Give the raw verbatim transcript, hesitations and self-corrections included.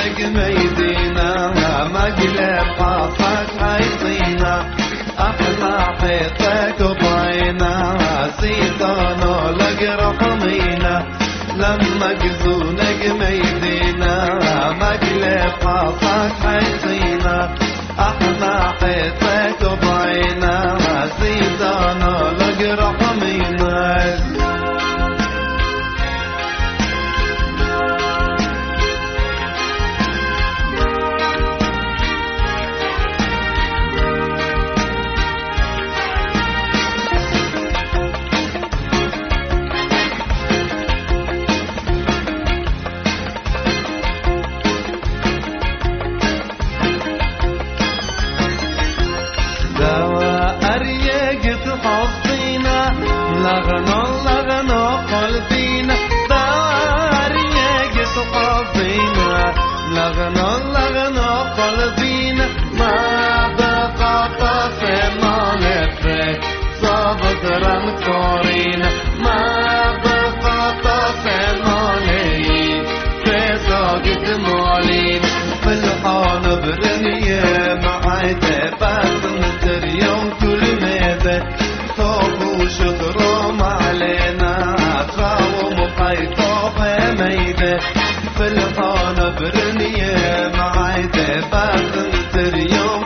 نجم يدينا مقلب حاصك حيطينا أحلى حيطك وطينا سيطانا لقرح مينا لما قزو نجم يدينا مقلب حاصك حيطينا أحلى حيطك وطينا سيطانا لقرح مينا لغنا لغنا قلبينا داريك تقضينا لغنا لغنا قلبينا ما بقى طفنا لفك صابت رمكورينا ما بقى طفنا لي في زاقت مالين في الحال برنية معي تبات متر يوم كل ميدة طوب وشطرهم علينا تراوم وحيطوب ميدة في الحال برنية معي تبات متر يوم